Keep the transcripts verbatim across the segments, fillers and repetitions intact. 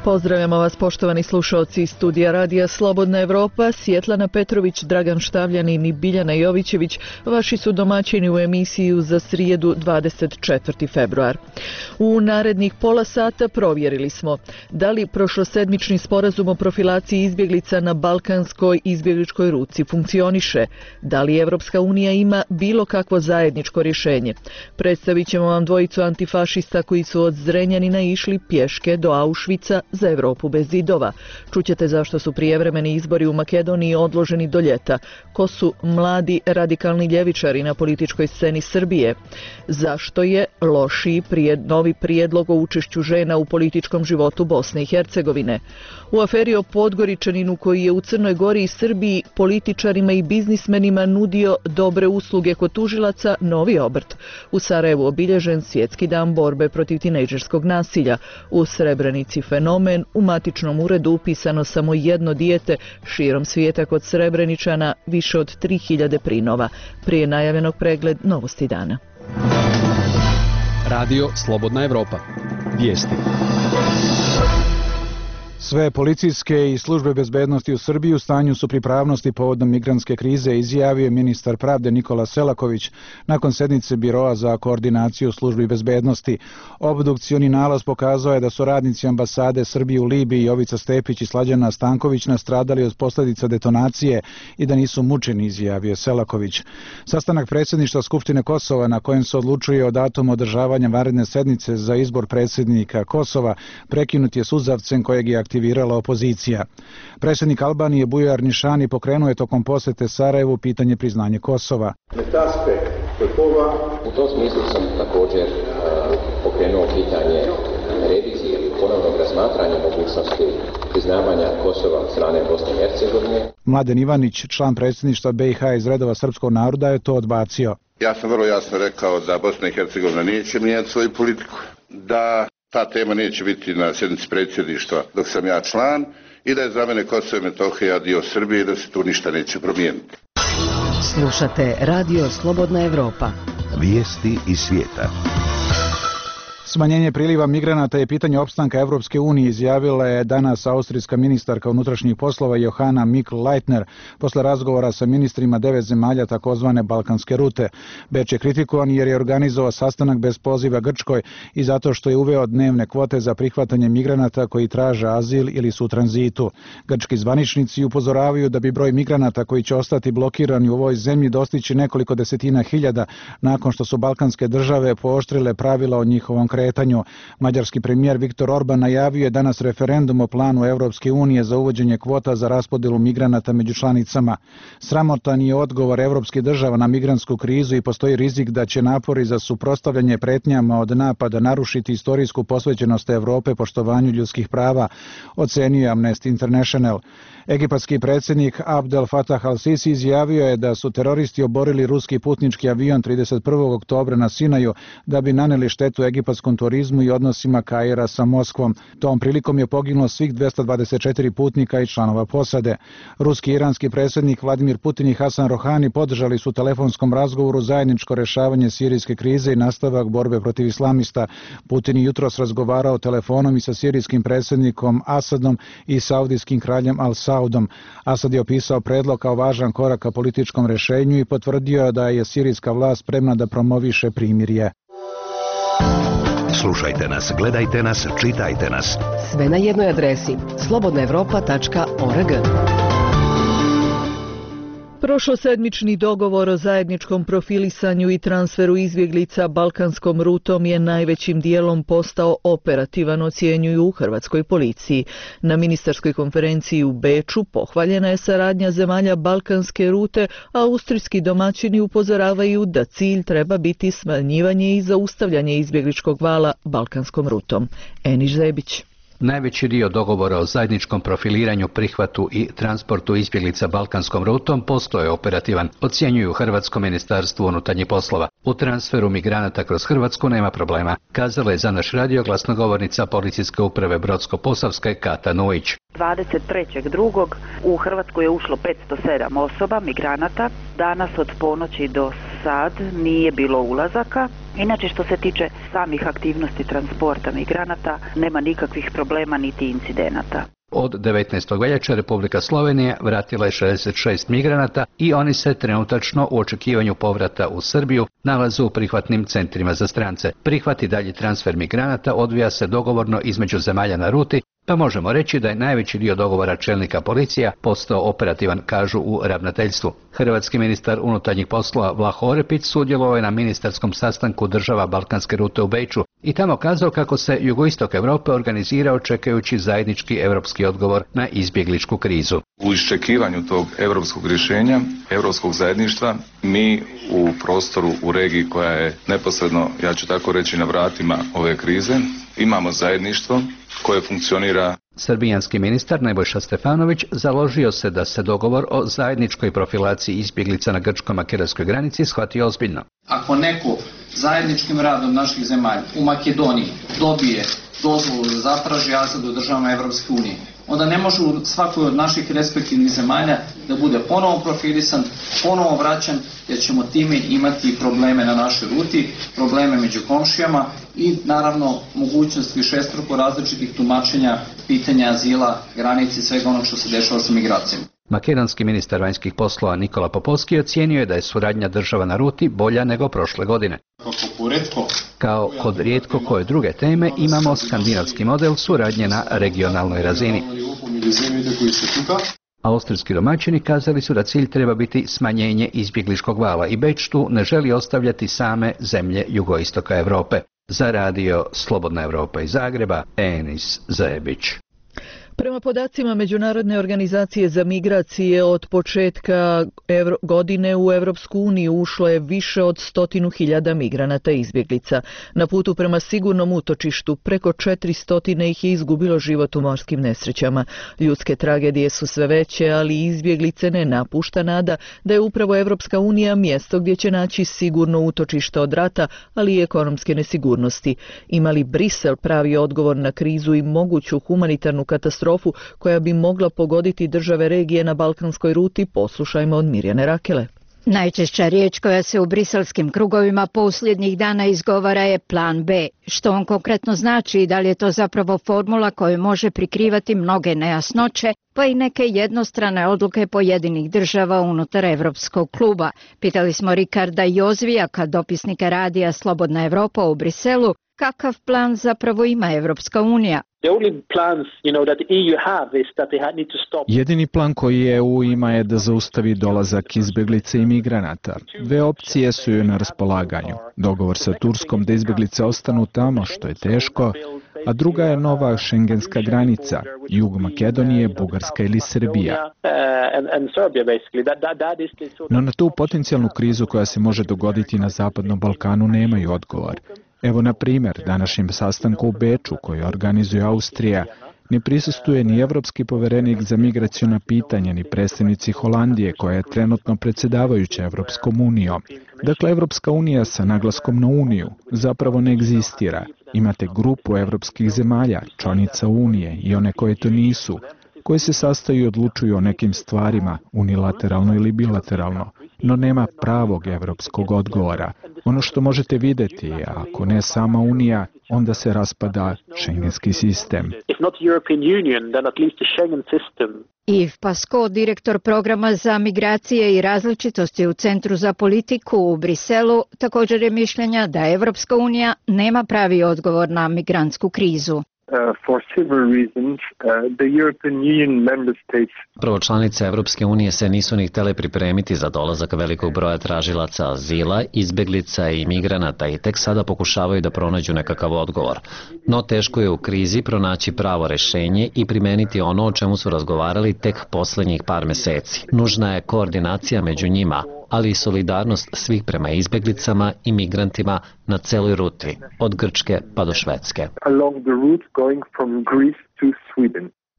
Pozdravljamo vas, poštovani slušaoci iz studija Radija Slobodna Evropa. Svjetlana Petrović, Dragan Štavljanin i Biljana Jovićević vaši su domaćini u emisiju za srijedu dvadeset četvrti februar. U narednih pola sata provjerili smo da li prošlosedmični sporazum o profilaciji izbjeglica na balkanskoj izbjegličkoj ruti funkcioniše, da li Evropska unija ima bilo kakvo zajedničko rješenje. Predstavit ćemo vam dvojicu antifašista koji su od Zrenjanina išli pješke do Auschwitza za Europu bez zidova. Čućete zašto su prijevremeni izbori u Makedoniji odloženi do ljeta. Ko su mladi radikalni ljevičari na političkoj sceni Srbije? Zašto je lošiji prijed, novi prijedlog o učešću žena u političkom životu Bosne i Hercegovine? U aferi o Podgoričaninu koji je u Crnoj Gori i Srbiji političarima i biznismenima nudio dobre usluge kod tužilaca, novi obrt. U Sarajevu obilježen svjetski dan borbe protiv tinejdžerskog nasilja. U Srebrenici fenomen, u matičnom uredu upisano samo jedno dijete, širom svijeta kod Srebreničana više od tri hiljade prinova. Prije najavljenog pregled novosti dana. Radio Slobodna Evropa. Vijesti. Sve policijske i službe bezbednosti u Srbiji u stanju su pripravnosti povodom migrantske krize, izjavio ministar pravde Nikola Selaković nakon sednice Biroa za koordinaciju službi bezbednosti. Obdukcioni nalaz pokazao je da su radnici ambasade Srbije u Libiji Jovica Stepić i Slađana Stanković nastradali od posljedica detonacije i da nisu mučeni, izjavio Selaković. Sastanak predsjedništva Skupštine Kosova na kojem se odlučuje o datumu održavanja vanredne sednice za izbor predsjednika Kosova prekinut je suzavcem kojeg je aktivirala opozicija. Predsjednik Albanije Bujar Nišani pokrenuo je tokom posjete Sarajevu pitanje priznanje Kosova. U tom smislu sam također uh, pokrenuo pitanje revizije ili ponovnog razmatranja mogućnosti priznavanja Kosova od strane Bosne i Hercegovine. Mladen Ivanić, član predsjedništva B i H iz redova srpskog naroda, je to odbacio. Ja sam vrlo jasno rekao da Bosna i Hercegovina neće mijenjati svoju politiku, da ta tema neće biti na sjednici predsjedništva dok sam ja član i da je za mene Kosovo i Metohija dio Srbije i da se tu ništa neće promijeniti. Slušate Radio Slobodna Evropa. Vijesti iz svijeta. Smanjenje priliva migranata je pitanje opstanka Evropske unije, izjavila je danas austrijska ministarka unutrašnjih poslova Johanna Mikl-Leitner posle razgovora sa ministrima devet zemalja takozvane Balkanske rute. Beč je kritikovan jer je organizovao sastanak bez poziva Grčkoj i zato što je uveo dnevne kvote za prihvatanje migranata koji traže azil ili su u tranzitu. Grčki zvaničnici upozoravaju da bi broj migranata koji će ostati blokirani u ovoj zemlji dostići nekoliko desetina hiljada nakon što su balkanske države pooštrile pravila o njihovom kretanju. Mađarski premijer Viktor Orban najavio je danas referendum o planu Evropske unije za uvođenje kvota za raspodjelu migranata među članicama. Sramotan je odgovor evropskih država na migrantsku krizu i postoji rizik da će napori za suprotstavljanje pretnjama od napada narušiti istorijsku posvećenost Evrope poštovanju ljudskih prava, ocenio Amnesty International. Egipatski predsjednik Abdel Fattah al-Sisi izjavio je da su teroristi oborili ruski putnički avion trideset prvog oktobra na Sinaju da bi naneli štetu egipatskom turizmu i odnosima Kaira sa Moskvom. Tom prilikom je poginulo svih dvesta dvadeset četiri putnika i članova posade. Ruski i iranski predsjednik Vladimir Putin i Hasan Rohani podržali su u telefonskom razgovoru zajedničko rješavanje sirijske krize i nastavak borbe protiv islamista. Putin je jutros razgovarao telefonom i sa sirijskim predsjednikom Asadom i saudijskim kraljem Al-Saudom. Asad je opisao predlog kao važan korak ka političkom rješenju i potvrdio da je sirijska vlast spremna da promoviše primirje. Slušajte nas, gledajte nas, čitajte nas. Sve na jednoj adresi slobodna evropa tačka org. Prošlosedmični dogovor o zajedničkom profilisanju i transferu izbjeglica balkanskom rutom je najvećim dijelom postao operativan, ocjenjuju u hrvatskoj policiji. Na ministarskoj konferenciji u Beču pohvaljena je saradnja zemalja balkanske rute, a austrijski domaćini upozoravaju da cilj treba biti smanjivanje i zaustavljanje izbjegličkog vala balkanskom rutom. Eniš Zebić. Najveći dio dogovora o zajedničkom profiliranju, prihvatu i transportu izbjeglica balkanskom rutom postoje operativan, ocjenjuju Hrvatsko ministarstvo unutarnjih poslova. U transferu migranata kroz Hrvatsku nema problema, kazala je za naš radio glasnogovornica policijske uprave Brodsko-posavske Kata Nujić. dvadeset trećeg drugog u Hrvatsku je ušlo petsto sedam osoba, migranata. Danas od ponoći do sad nije bilo ulazaka. Inače, što se tiče samih aktivnosti transporta migranata, nema nikakvih problema niti incidenata. Od devetnaestog veljače Republika Slovenija vratila je šezdeset šest migranata i oni se trenutačno u očekivanju povrata u Srbiju nalaze u prihvatnim centrima za strance. Prihvat i dalji transfer migranata odvija se dogovorno između zemalja na ruti, pa možemo reći da je najveći dio dogovora čelnika policija postao operativan, kažu u ravnateljstvu. Hrvatski ministar unutarnjih poslova Vlaho Orepić sudjelovao je na ministarskom sastanku država Balkanske rute u Beču i tamo kazao kako se jugoistok Europe organizirao čekajući zajednički europski odgovor na izbjegličku krizu. U iščekivanju tog europskog rješenja, europskog zajedništva, mi u prostoru, u regiji koja je neposredno, ja ću tako reći, na vratima ove krize, imamo zajedništvo koje funkcionira. Srbijanski ministar Nebojša Stefanović založio se da se dogovor o zajedničkoj profilaciji izbjeglica na grčko-makedonskoj granici shvati ozbiljno. Ako neko zajedničkim radom naših zemalja u Makedoniji dobije dozvolu da zatraži azil u državama Evropske unije, onda ne može u svakoj od naših respektivnih zemalja da bude ponovo profilisan, ponovo vraćan, jer ćemo time imati probleme na našoj ruti, probleme među komšijama i naravno mogućnost višestruko različitih tumačenja pitanja azila, granice i svega onog što se dešava sa migracijama. Makedonski ministar vanjskih poslova Nikola Popovski ocijenio je da je suradnja država na ruti bolja nego prošle godine. Kao kod rijetko koje druge teme imamo skandinavski model suradnje na regionalnoj razini. Austrijski domaćini kazali su da cilj treba biti smanjenje izbjegličkog vala i Beč tu ne želi ostavljati same zemlje jugoistoka Europe. Za radio Slobodna Europa iz Zagreba, Enis Zebić. Prema podacima Međunarodne organizacije za migracije, od početka evro, godine u Europsku uniju ušlo je više od stotinu hiljada migranata i izbjeglica. Na putu prema sigurnom utočištu preko četiristo ih je izgubilo život u morskim nesrećama. Ljudske tragedije su sve veće, ali izbjeglice ne napušta nada da je upravo Europska unija mjesto gdje će naći sigurno utočište od rata, ali i ekonomske nesigurnosti. Ima li Brisel pravi odgovor na krizu i moguću humanitarnu katastrofu koja bi mogla pogoditi države regije na balkanskoj ruti? Poslušajmo od Mirjane Rakele. Najčešća riječ koja se u briselskim krugovima posljednjih dana izgovara je plan B. Što on konkretno znači i da li je to zapravo formula koja može prikrivati mnoge nejasnoće, pa i neke jednostrane odluke pojedinih država unutar Evropskog kluba. Pitali smo Rikarda Jozvijaka, dopisnika radija Slobodna Evropa u Briselu, kakav plan zapravo ima Evropska unija. Jedini plan koji E U ima je da zaustavi dolazak izbjeglice i migranata. Dve opcije su joj na raspolaganju. Dogovor sa Turskom da izbjeglice ostanu tamo, što je teško, a druga je nova šengenska granica, jug Makedonije, Bugarska ili Srbija. No na tu potencijalnu krizu koja se može dogoditi na Zapadnom Balkanu nemaju odgovor. Evo na primjer, današnjem sastanku u Beču koji organizuje Austrija ne prisustuje ni evropski povjerenik za migraciona pitanja ni predstavnici Holandije koja je trenutno predsjedavajuća Evropskom unijom. Dakle, Evropska unija sa naglaskom na uniju zapravo ne egzistira. Imate grupu evropskih zemalja, članica unije i one koje to nisu, koje se sastaju i odlučuju o nekim stvarima unilateralno ili bilateralno, no nema pravog evropskog odgovora. Ono što možete vidjeti je, ako ne sama Unija, onda se raspada šengenski sistem. Yves Pasco, direktor programa za migracije i različitosti u Centru za politiku u Briselu, također je mišljenja da Evropska unija nema pravi odgovor na migrantsku krizu. Prvo, članice Evropske unije se nisu ni htjele pripremiti za dolazak velikog broja tražilaca azila, izbjeglica i migranata i tek sada pokušavaju da pronađu nekakav odgovor. No teško je u krizi pronaći pravo rješenje i primeniti ono o čemu su razgovarali tek posljednjih par mjeseci. Nužna je koordinacija među njima, ali i solidarnost svih prema izbjeglicama i migrantima na celoj ruti, od Grčke pa do Švedske.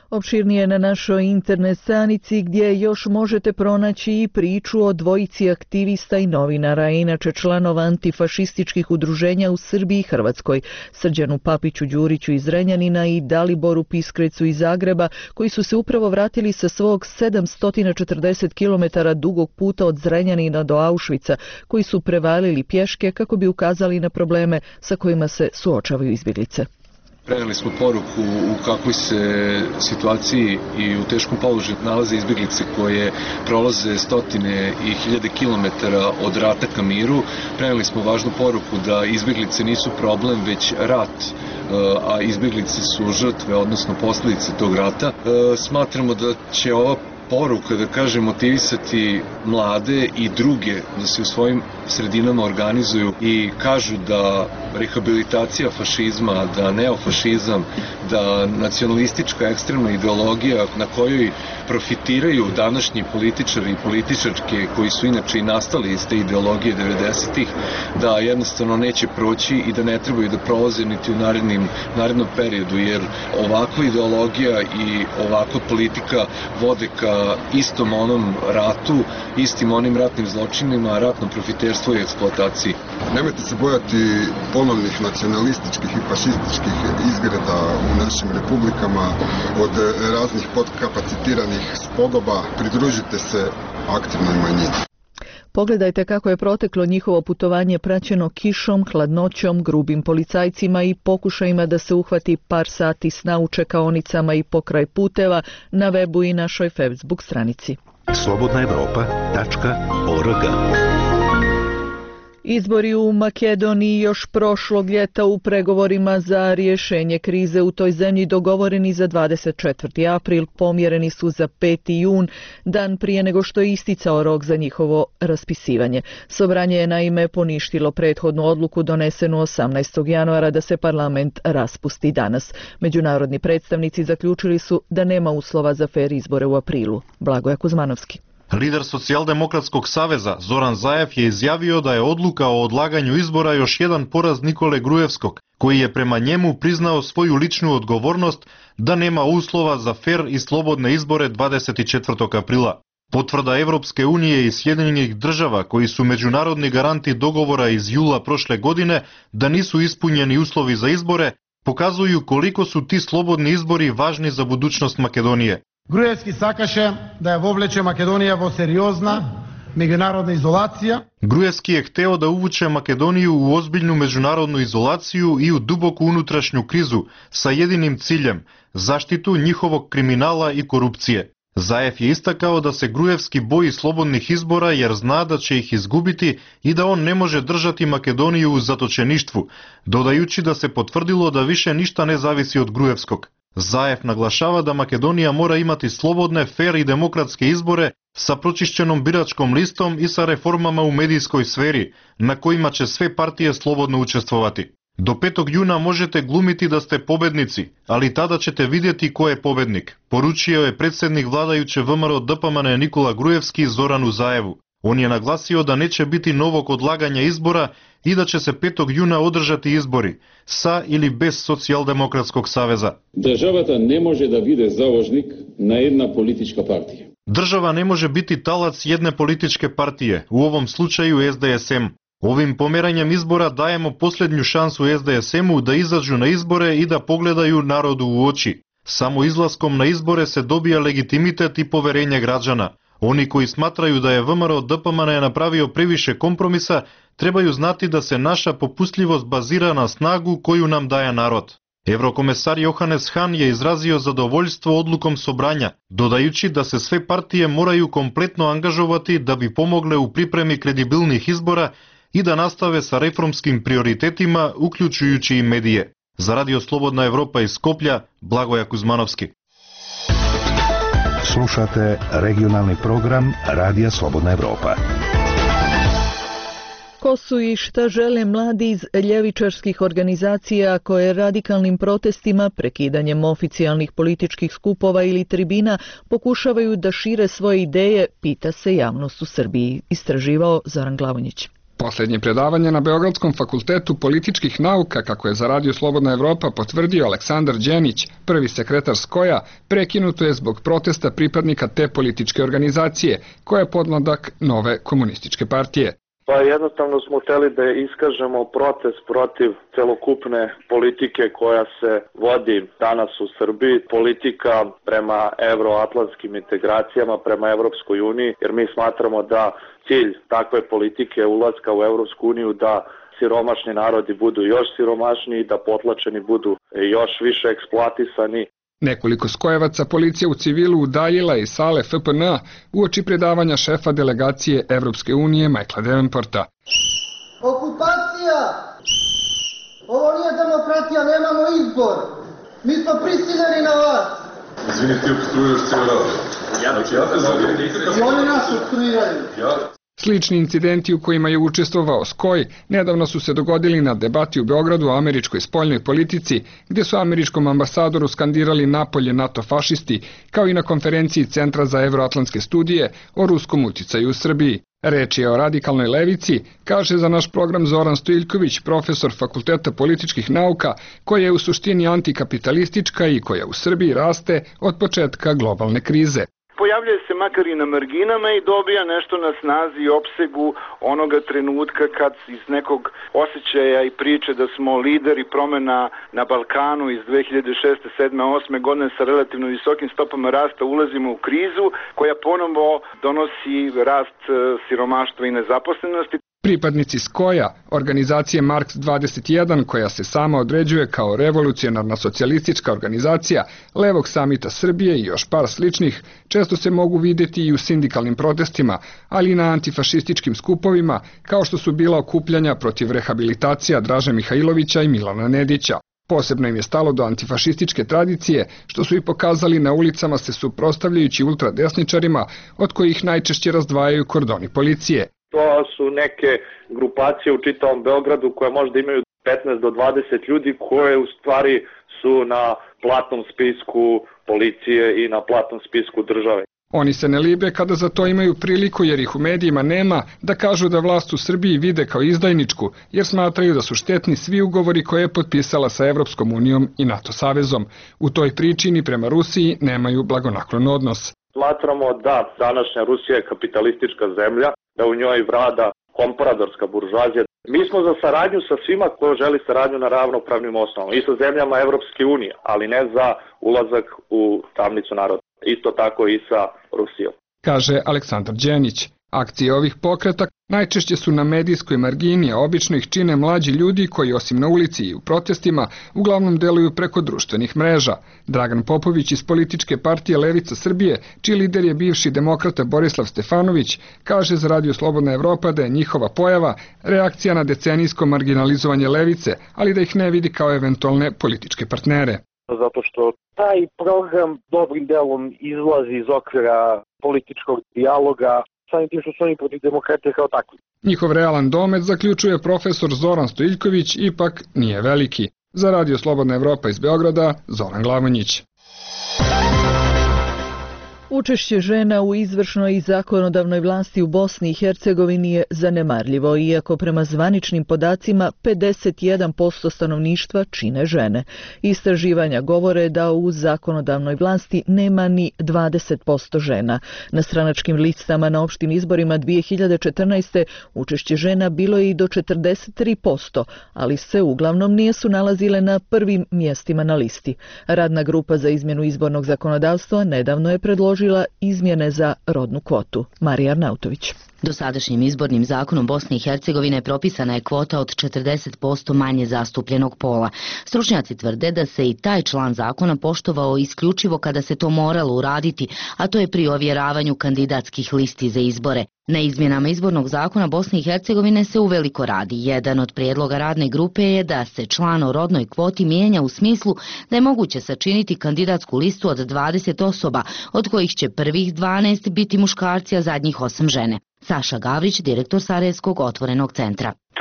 Opširnije na našoj internet stranici gdje još možete pronaći i priču o dvojici aktivista i novinara, inače članova antifašističkih udruženja u Srbiji i Hrvatskoj, Srđanu Papiću Đuriću iz Renjanina i Daliboru Piskrecu iz Zagreba, koji su se upravo vratili sa svog sedamsto četrdeset kilometara dugog puta od Zrenjanina do Auschwitza, koji su prevalili pješke kako bi ukazali na probleme sa kojima se suočavaju izbjeglice. Prenijeli smo poruku u kakvoj se situaciji i u teškom položaju nalaze izbjeglice koje prolaze stotine i hiljade kilometara od rata ka miru. Prenijeli smo važnu poruku da izbjeglice nisu problem, već rat, a izbjeglice su žrtve, odnosno posljedice tog rata. Smatramo da će ova poruka, da kažem, motivisati mlade i druge da se u svojim sredinama organizuju i kažu da rehabilitacija fašizma, da neofašizam, da nacionalistička ekstremna ideologija na kojoj profitiraju današnji političari i političarke koji su inače i nastali iz te ideologije devedesetih, da jednostavno neće proći i da ne trebaju da prolaze niti u narednim, narednom periodu, jer ovakva ideologija i ovakva politika vode ka istom onom ratu, istim onim ratnim zločinima, ratnom profiterstvu i eksploataciji. Nemojte se bojati ponovnih nacionalističkih i fašističkih izgreda u našim republikama od raznih podkapacitiranih spodoba. Pridružite se aktivnoj manjini. Pogledajte kako je proteklo njihovo putovanje praćeno kišom, hladnoćom, grubim policajcima i pokušajima da se uhvati par sati sna u čekaonicama i pokraj puteva na webu i našoj Facebook stranici. slobodna evropa tačka org. Izbori u Makedoniji još prošlog ljeta u pregovorima za rješenje krize u toj zemlji dogovoreni za dvadeset četvrti april pomjereni su za peti jun, dan prije nego što je isticao rok za njihovo raspisivanje. Sobranje je naime poništilo prethodnu odluku donesenu osamnaestog januara da se parlament raspusti danas. Međunarodni predstavnici zaključili su da nema uslova za fer izbore u aprilu. Blagoja Kuzmanovski. Lider Socijaldemokratskog saveza Zoran Zaev je izjavio da je odluka o odlaganju izbora još jedan poraz Nikole Grujevskog, koji je prema njemu priznao svoju ličnu odgovornost da nema uslova za fer i slobodne izbore dvadeset četvrtog aprila. Potvrda Evropske unije i Sjedinjenih država, koji su međunarodni garanti dogovora iz jula prošle godine da nisu ispunjeni uslovi za izbore, pokazuju koliko su ti slobodni izbori važni za budućnost Makedonije. Груевски сакаше да ја вовлече Македонија во сериозна меѓународна изолација. Груевски je hteo da uvuče Makedoniju u ozbiljnu međunarodnu izolaciju i u duboku unutrašnju krizu sa jedinim ciljem – zaštitu njihovog kriminala i korupcije. Zaev je istakao da se Grujevski boji slobodnih izbora jer zna da će ih izgubiti i da on ne može držati Makedoniju u zatočeništvu, dodajući da se potvrdilo da više ništa ne zavisi od Grujevskog. Zaev naglašava da Makedonija mora imati slobodne, fer i demokratske izbore sa pročišćenom biračkom listom i sa reformama u medijskoj sferi, na kojima će sve partije slobodno učestvovati. Do petog juna možete glumiti da ste pobednici, ali tada ćete vidjeti ko je pobednik, poručio je predsjednik vladajuće V M R O D P M N Nikola Grujevski Zoranu Zaevu. On je naglasio da neće biti novog odlaganja izbora i da će se petog juna održati izbori, sa ili bez Socijaldemokratskog saveza. Državata ne može da bude založnik na jedna politička partija. Država ne može biti talac jedne političke partije, u ovom slučaju S D S M. Ovim pomeranjem izbora dajemo posljednju šansu S D S M-u da izađu na izbore i da pogledaju narodu u oči. Samo izlaskom na izbore se dobija legitimitet i poverenje građana. Oni koji smatraju da je V M R O D P M N napravio previše kompromisa, trebaju znati da se naša popustljivost bazira na snagu koju nam daje narod. Evrokomesar Johannes Hahn je izrazio zadovoljstvo odlukom sobranja, dodajući da se sve partije moraju kompletno angažovati da bi pomogle u pripremi kredibilnih izbora i da nastave sa reformskim prioritetima, uključujući i medije. Za Radio Slobodna Evropa iz Skoplja, Blagoja Kuzmanovski. Slušate regionalni program Radija Slobodna Evropa. Ko su i šta žele mladi iz ljevičarskih organizacija koje radikalnim protestima, prekidanjem oficijalnih političkih skupova ili tribina pokušavaju da šire svoje ideje, pita se javnost u Srbiji, istraživao Zoran Glavonjić. Poslednje predavanje na Beogradskom fakultetu političkih nauka, kako je za Radio Slobodna Evropa potvrdio Aleksandar Đenić, prvi sekretar Skoja, prekinuto je zbog protesta pripadnika te političke organizacije, koja je podmladak nove komunističke partije. Pa jednostavno smo hteli da iskažemo protest protiv celokupne politike koja se vodi danas u Srbiji, politika prema evroatlantskim integracijama, prema Evropskoj uniji, jer mi smatramo da cilj takve politike ulaska u Evropsku uniju da siromašni narodi budu još siromašniji, da potlačeni budu još više eksploatisani. Nekoliko skojevaca policija u civilu udaljila iz sale F P N A uoči predavanja šefa delegacije Evropske unije Michaela Davenporta. Okupacija! Ovo nije demokratija, nemamo izbor. Mi smo prisiljeni na vas. Izvini, ti obstruiraš cijel rad. Ja da ću ja te zovem. I oni nas obstruiraju. Ja... Slični incidenti u kojima je učestvovao Skoj nedavno su se dogodili na debati u Beogradu o američkoj spoljnoj politici, gdje su američkom ambasadoru skandirali napolje NATO fašisti, kao i na konferenciji Centra za evroatlantske studije o ruskom uticaju u Srbiji. Reč je o radikalnoj levici, kaže za naš program Zoran Stojiljković, profesor Fakulteta političkih nauka, koja je u suštini antikapitalistička i koja u Srbiji raste od početka globalne krize. Pojavljuje se makar i na marginama i dobija nešto na snazi i opsegu onoga trenutka kad iz nekog osjećaja i priče da smo lideri promena na Balkanu iz dve hiljade šeste, sedme, osme godine sa relativno visokim stopama rasta ulazimo u krizu koja ponovo donosi rast siromaštva i nezaposlenosti. Pripadnici Skoja, organizacije Marks dvadeset jedan, koja se sama određuje kao revolucionarna socijalistička organizacija, Levog samita Srbije i još par sličnih, često se mogu vidjeti i u sindikalnim protestima, ali i na antifašističkim skupovima, kao što su bila okupljanja protiv rehabilitacija Draže Mihajlovića i Milana Nedića. Posebno im je stalo do antifašističke tradicije, što su i pokazali na ulicama se suprotstavljajući ultradesničarima, od kojih najčešće razdvajaju kordoni policije. To su neke grupacije u čitavom Beogradu koje možda imaju petnaest do dvadeset ljudi koje u stvari su na platnom spisku policije i na platnom spisku države. Oni se ne libe kada za to imaju priliku jer ih u medijima nema da kažu da vlast u Srbiji vide kao izdajničku jer smatraju da su štetni svi ugovori koje je potpisala sa Evropskom unijom i NATO savezom. U toj priči ni prema Rusiji nemaju blagonaklon odnos. Smatramo da današnja Rusija je kapitalistička zemlja, da u njoj vlada kompradorska buržuazija. Mi smo za saradnju sa svima ko želi saradnju na ravnopravnim osnovama i sa zemljama Evropske unije, ali ne za ulazak u tamnicu naroda. Isto tako i sa Rusijom. Kaže Aleksandar Đenić. Akcije ovih pokreta najčešće su na medijskoj margini, a obično ih čine mlađi ljudi koji osim na ulici i u protestima uglavnom deluju preko društvenih mreža. Dragan Popović iz političke partije Levica Srbije, čiji lider je bivši demokrata Borislav Stefanović, kaže za Radio Slobodna Evropa da je njihova pojava reakcija na decenijsko marginalizovanje levice, ali da ih ne vidi kao eventualne političke partnere. Zato što taj program dobrim delom izlazi iz okvira političkog dijaloga, samim tim što su oni protiv demokratije kao takvi. Njihov realan domet, zaključuje profesor Zoran Stojiljković, ipak nije veliki. Za Radio Slobodna Evropa iz Beograda, Zoran Glavonjić. Učešće žena u izvršnoj i zakonodavnoj vlasti u Bosni i Hercegovini je zanemarljivo, iako prema zvaničnim podacima pedeset jedan posto stanovništva čine žene. Istraživanja govore da u zakonodavnoj vlasti nema ni dvadeset posto žena. Na stranačkim listama na opštim izborima dvije hiljade četrnaeste. učešće žena bilo je i do četrdeset tri posto, ali se uglavnom nisu nalazile na prvim mjestima na listi. Radna grupa za izmjenu izbornog zakonodavstva nedavno je predložila izmjene za rodnu kvotu. Marija Arnautović. Dosadašnjim izbornim zakonom Bosne i Hercegovine propisana je kvota od četrdeset posto manje zastupljenog pola. Stručnjaci tvrde da se i taj član zakona poštovao isključivo kada se to moralo uraditi, a to je pri ovjeravanju kandidatskih listi za izbore. Na izmjenama izbornog zakona Bosne i Hercegovine se uveliko radi. Jedan od prijedloga radne grupe je da se član o rodnoj kvoti mijenja u smislu da je moguće sačiniti kandidatsku listu od dvadeset osoba, od kojih će prvih dvanaest biti muškarci, a zadnjih osam žene. Saša Gavrić, direktor Sarajevskog otvorenog centra.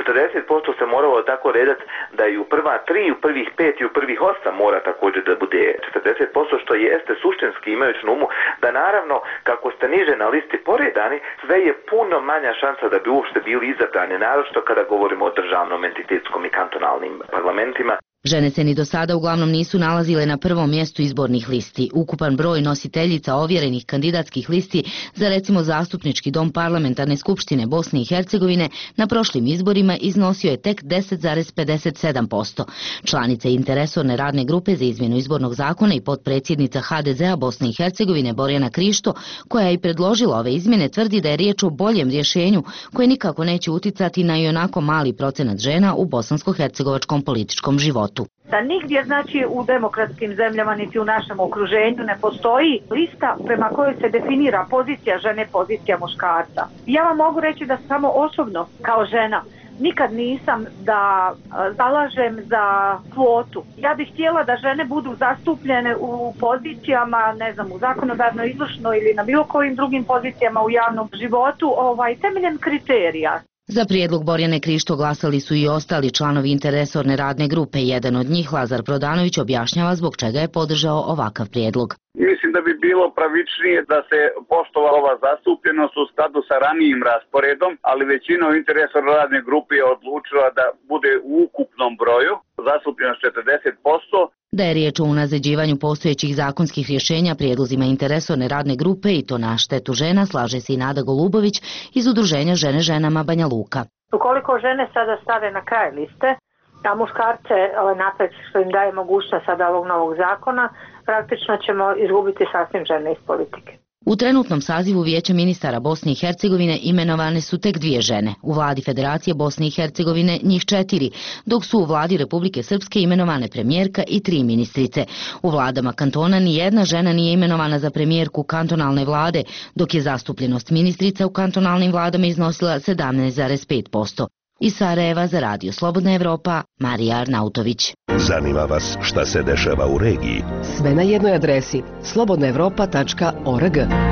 četrdeset posto se moralo tako redati da i u prva tri, u prvih pet i u prvih osam mora također da bude četrdeset posto, što jeste suštinski imajući na umu da naravno kako ste niže na listi poredani, sve je puno manja šansa da bi uopšte bili izabrani, naročito kada govorimo o državnom, entitetskom i kantonalnim parlamentima. Žene se ni do sada uglavnom nisu nalazile na prvom mjestu izbornih listi. Ukupan broj nositeljica ovjerenih kandidatskih listi za recimo zastupnički dom Parlamentarne skupštine Bosne i Hercegovine na prošlim izborima iznosio je tek deset zarez pedeset sedam posto. Članica interesorne radne grupe za izmjenu izbornog zakona i potpredsjednica ha de zea Bosne i Hercegovine Borjana Krišto, koja je i predložila ove izmjene, tvrdi da je riječ o boljem rješenju koje nikako neće uticati na ionako mali procenat žena u bosansko-hercegovačkom političkom životu. Da nigdje, znači, u demokratskim zemljama niti u našem okruženju ne postoji lista prema kojoj se definira pozicija žene, pozicija muškarca. Ja vam mogu reći da samo osobno kao žena nikad nisam da zalažem za kvotu. Ja bih htjela da žene budu zastupljene u pozicijama, ne znam, u zakonodavno, izvršno ili na bilo kojim drugim pozicijama u javnom životu, ovaj, temeljem kriterija. Za prijedlog Borjane Krišto glasali su i ostali članovi interesorne radne grupe. Jedan od njih, Lazar Prodanović, objašnjava zbog čega je podržao ovakav prijedlog. Mislim da bi bilo pravičnije da se poštovala ova zastupljenost u skladu sa ranijim rasporedom, ali većina u interesorne radne grupe je odlučila da bude u ukupnom broju zastupljenost četrdeset posto. Da je riječ o unazađivanju postojećih zakonskih rješenja prijedlozima interesorne radne grupe i to na štetu žena, slaže se i Nada Golubović iz udruženja Žene ženama Banja Luka. Ukoliko žene sada stave na kraj liste, a muškarce napred što im daje mogućnost sada ovog novog zakona, praktično ćemo izgubiti sasvim žene iz politike. U trenutnom sazivu Vijeća ministara Bosne i Hercegovine imenovane su tek dvije žene, u vladi Federacije Bosne i Hercegovine njih četiri, dok su u vladi Republike Srpske imenovane premijerka i tri ministrice. U vladama kantona ni jedna žena nije imenovana za premijerku kantonalne vlade, dok je zastupljenost ministrica u kantonalnim vladama iznosila sedamnaest zarez pet posto. Iz Sarajeva za Radio Slobodna Evropa, Marija Arnautović. Zanima vas šta se dešava u regiji? Sve na jednoj adresi slobodna evropa tačka org.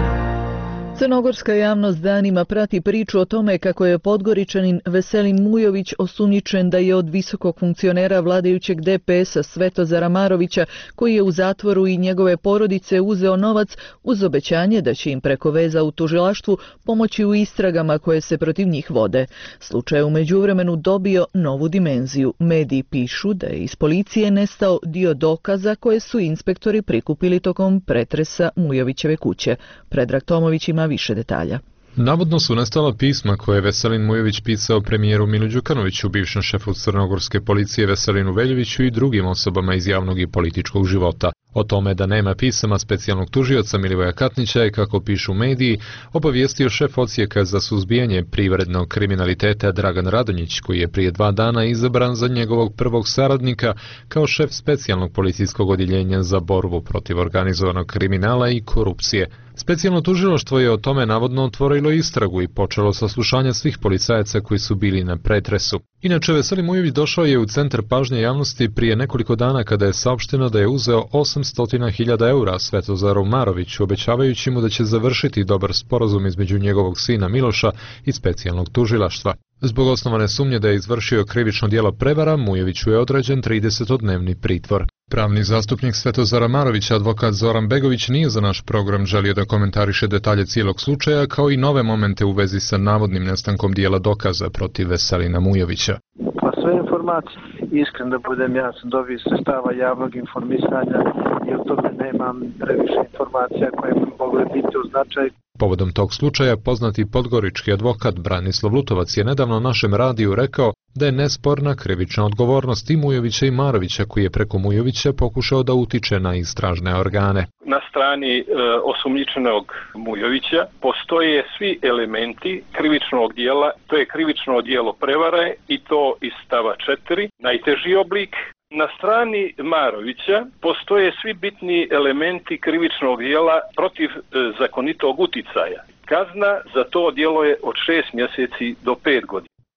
Crnogorska javnost danima prati priču o tome kako je Podgoričanin Veselin Mujović osumnjičen da je od visokog funkcionera vladajućeg de pe es-a Svetozara Marovića, koji je u zatvoru i njegove porodice uzeo novac uz obećanje da će im preko veza u tužilaštvu pomoći u istragama koje se protiv njih vode. Slučaj je u međuvremenu dobio novu dimenziju. Mediji pišu da je iz policije nestao dio dokaza koje su inspektori prikupili tokom pretresa Mujovićeve kuće. Predrag Tomović ima više detalja. Navodno su nestala pisma koje je Veselin Mujović pisao premijeru Milu Đukanoviću, bivšem šefu crnogorske policije Veselinu Veljoviću i drugim osobama iz javnog i političkog života. O tome da nema pisama specijalnog tužioca Milivoja Katnića je, kako pišu mediji, obavijestio šef odsjeka za suzbijanje privrednog kriminaliteta Dragan Radonjić, koji je prije dva dana izabran za njegovog prvog saradnika kao šef specijalnog policijskog odjeljenja za borbu protiv organizovanog kriminala i korupcije. Specijalno tužilaštvo je o tome navodno otvorilo istragu i počelo saslušanje svih policajaca koji su bili na pretresu. Inače, Veselin Mujović došao je u centar pažnje javnosti prije nekoliko dana kada je saopšteno da je uzeo osamsto hiljada eura Svetozaru Maroviću, obećavajući mu da će završiti dobar sporazum između njegovog sina Miloša i specijalnog tužilaštva. Zbog osnovane sumnje da je izvršio krivično djelo prevara, Mujoviću je određen tridesetodnevni pritvor. Pravni zastupnik Svetozara Marovića, advokat Zoran Begović, nije za naš program želio da komentariše detalje cijelog slučaja, kao i nove momente u vezi sa navodnim nestankom dijela dokaza protiv Veselina Mujovića. Pa sve informacije, iskren da budem, ja sam dobio sredstava javnog informisanja i o tome nemam previše informacija koje bi mogle biti u značaju. Povodom tog slučaja poznati podgorički advokat Branislav Lutovac je nedavno našem radiju rekao da je nesporna krivična odgovornost i Mujovića i Marovića, koji je preko Mujovića pokušao da utiče na istražne organe. Na strani e, osumnjičenog Mujovića postoje svi elementi krivičnog dijela, to je krivično djelo prevare i to iz stava četiri, najteži oblik. Na strani Marovića postoje svi bitni elementi krivičnog djela protiv e, zakonitog uticaja. Kazna za to djelo je od šest mjeseci do pet godina.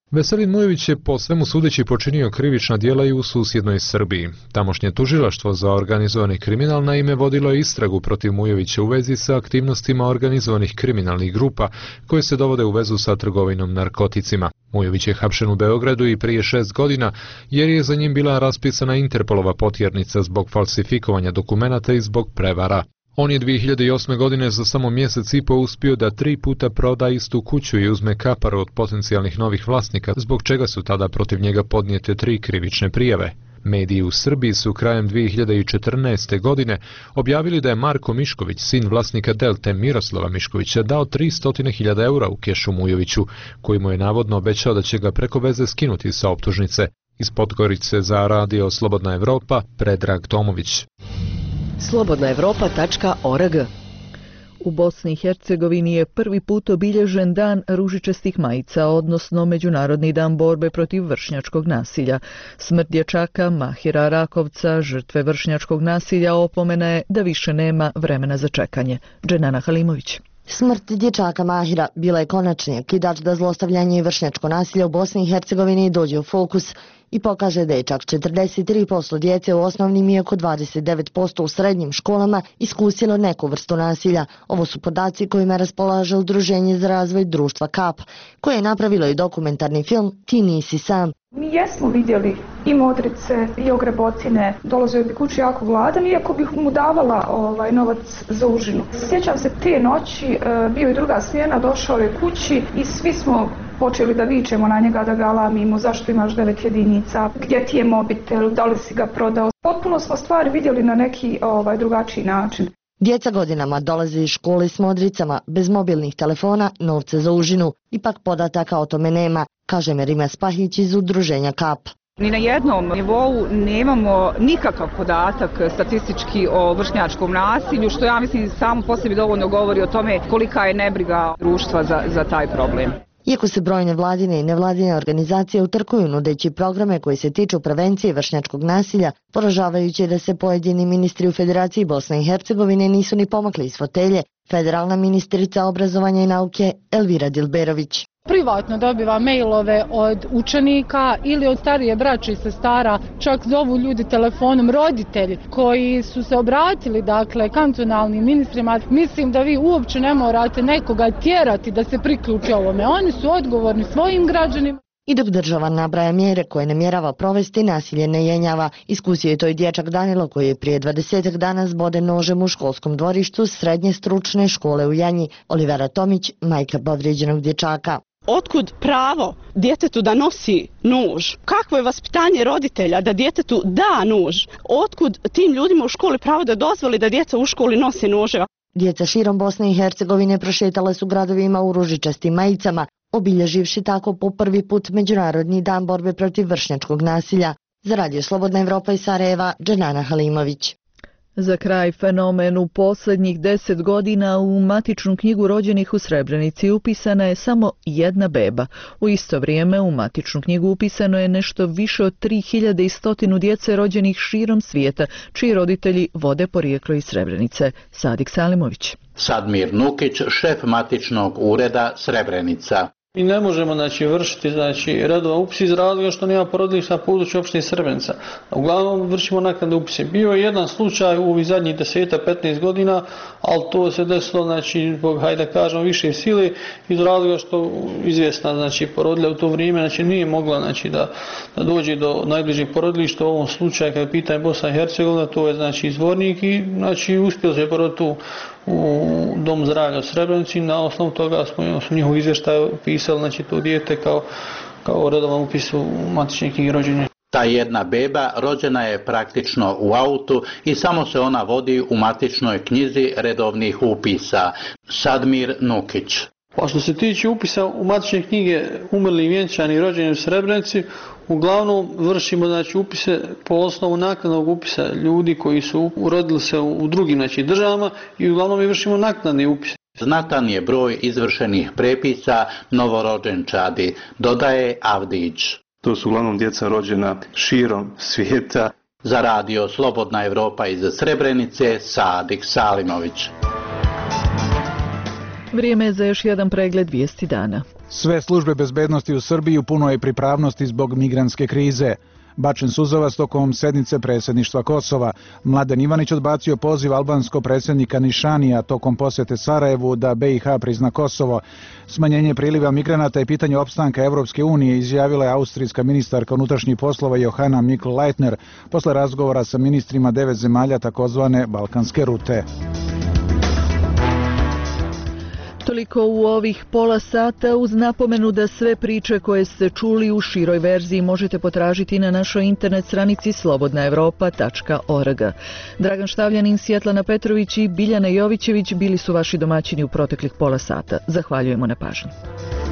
Veselin Mujović je po svemu sudeći počinio krivična djela i u susjednoj Srbiji. Tamošnje tužilaštvo za organizovani kriminal naime vodilo je istragu protiv Mujovića u vezi sa aktivnostima organizovanih kriminalnih grupa koje se dovode u vezu sa trgovinom narkoticima. Mujović je hapšen u Beogradu i prije šest godina jer je za njim bila raspisana Interpolova potjernica zbog falsifikovanja dokumenata i zbog prevara. On je dvije hiljade osme. godine za samo mjesec i po uspio da tri puta proda istu kuću i uzme kaparu od potencijalnih novih vlasnika, zbog čega su tada protiv njega podnijete tri krivične prijave. Mediji u Srbiji su krajem dvije hiljade četrnaeste. godine objavili da je Marko Mišković, sin vlasnika Delte Miroslava Miškovića, dao tristo hiljada eura u kešu Mujoviću, koji mu je navodno obećao da će ga preko veze skinuti sa optužnice. Iz Podgorice za radio Slobodna Evropa, Predrag Tomović. slobodna evropa tačka org. U Bosni i Hercegovini je prvi put obilježen dan ružičastih majica, odnosno Međunarodni dan borbe protiv vršnjačkog nasilja. Smrt dječaka Mahira Rakovca, žrtve vršnjačkog nasilja, opomena je da više nema vremena za čekanje. Dženana Halimović. Smrt dječaka Mahira bila je konačni okidač da zlostavljanje i vršnjačko nasilje u Bosni i Hercegovini dođe u fokus i pokaže da je čak četrdeset tri posto djece u osnovnim i oko dvadeset devet posto u srednjim školama iskusilo neku vrstu nasilja. Ovo su podaci kojima raspolaže Udruženje za razvoj društva Kap, koje je napravilo i dokumentarni film Ti nisi sam. Mi jesmo vidjeli i modrice i ogrebocine, dolazio bi kući jako gladan, iako bih mu davala ovaj, novac za užinu. Sjećam se te noći, bio je druga smjena, došao je kući i svi smo počeli da vičemo na njega, da ga alamimo, zašto imaš devet jedinica, gdje ti je mobitel, da li si ga prodao. Potpuno smo stvari vidjeli na neki ovaj, drugačiji način. Djeca godinama dolaze iz škole s modricama, bez mobilnih telefona, novca za užinu. Ipak podataka o tome nema, kaže Merima Spahić iz Udruženja Kap. Ni na jednom nivou nemamo nikakav podatak statistički o vršnjačkom nasilju, što ja mislim samo po sebi dovoljno govori o tome kolika je nebriga društva za, za taj problem. Iako se brojne vladine i nevladine organizacije utrkuju nudeći programe koji se tiču prevencije vršnjačkog nasilja, poražavajuće je da se pojedini ministri u Federaciji Bosne i Hercegovine nisu ni pomakli iz fotelje. Federalna ministrica obrazovanja i nauke Elvira Dilberović. Privatno dobiva mailove od učenika ili od starije braće i sestara, čak zovu ljudi telefonom roditelji koji su se obratili dakle kantonalnim ministrima. Mislim da vi uopće ne morate nekoga tjerati da se priključi ovome. Oni su odgovorni svojim građanima. I dok država nabraja mjere koje namjerava provesti, nasilje ne jenjava. Iskusio je to i dječak Danilo koji je prije dvadesetak dana zboden nožem u školskom dvorištu srednje stručne škole u Janji. Olivera Tomić, majka povrijeđenog dječaka. Otkud pravo djetetu da nosi nož? Kakvo je vaspitanje roditelja da djetetu da nož? Otkud tim ljudima u školi pravo da dozvoli da djeca u školi nose noževa? Djeca širom Bosne i Hercegovine prošetala su gradovima u ružičastim majicama, obilježivši tako po prvi put Međunarodni dan borbe protiv vršnjačkog nasilja. Za radio Slobodna Evropa iz Sarajeva, Dženana Halimović. Za kraj, fenomen u posljednjih deset godina u matičnu knjigu rođenih u Srebrenici upisana je samo jedna beba. U isto vrijeme u matičnu knjigu upisano je nešto više od tri hiljade sto djece rođenih širom svijeta, čiji roditelji vode porijeklo iz Srebrenice. Sadik Salimović. Sadmir Nukić, šef matičnog ureda Srebrenica. Mi ne možemo znači, vršiti znači, redovan upis iz razloga što nema porodilišta na području opštine Srebrenica. Uglavnom vršimo naknadne upise. Bio je jedan slučaj u ovih zadnjih deset do petnaest godina, ali to se desilo znači, zbog, hajde da kažemo, više sile iz razloga što izvjesna znači, porodilja u to vrijeme znači, nije mogla znači, da, da dođe do najbližih porodilišta. U ovom slučaju, kada je pitanje Bosna i Hercegovina, to je znači, izvornik i znači, uspjelo se poroditi u Dom zdravlja u Srebrenici. Na osnovu toga smo, smo njihov izvještaj pisali znači, to dijete kao, kao redovan upis u matične knjige rođenja. Ta jedna beba rođena je praktično u autu i samo se ona vodi u matičnoj knjizi redovnih upisa. Sadmir Nukić. A što se tiče upisa u matične knjige umrli i vjenčani i rođeni u Srebrenici, uglavnom vršimo znači, upise po osnovu naknadnog upisa ljudi koji su urodili se u drugim znači, državama i uglavnom mi vršimo naknadne upise. Znatan je broj izvršenih prepisa novorođenčadi, dodaje Avdić. To su uglavnom djeca rođena širom svijeta. Za radio Slobodna Evropa iz Srebrenice, Sadik Salimović. Vrijeme je za još jedan pregled vijesti dana. Sve službe bezbednosti u Srbiji u punoj pripravnosti zbog migrantske krize. Bačen suzavac tokom sednice predsjedništva Kosova. Mladen Ivanić odbacio poziv albanskog predsjednika Nišanija tokom posjete Sarajevu da B i H prizna Kosovo. Smanjenje priliva migranata i pitanje opstanka Evropske unije izjavila je austrijska ministarka unutrašnjih poslova Johanna Mikl-Leitner posle razgovora sa ministrima devet zemalja takozvane Balkanske rute. Toliko u ovih pola sata, uz napomenu da sve priče koje ste čuli u široj verziji možete potražiti na našoj internet stranici slobodna evropa tačka org. Dragan Štavljanin, Svjetlana Petrović i Biljana Jovićević bili su vaši domaćini u proteklih pola sata. Zahvaljujemo na pažnji.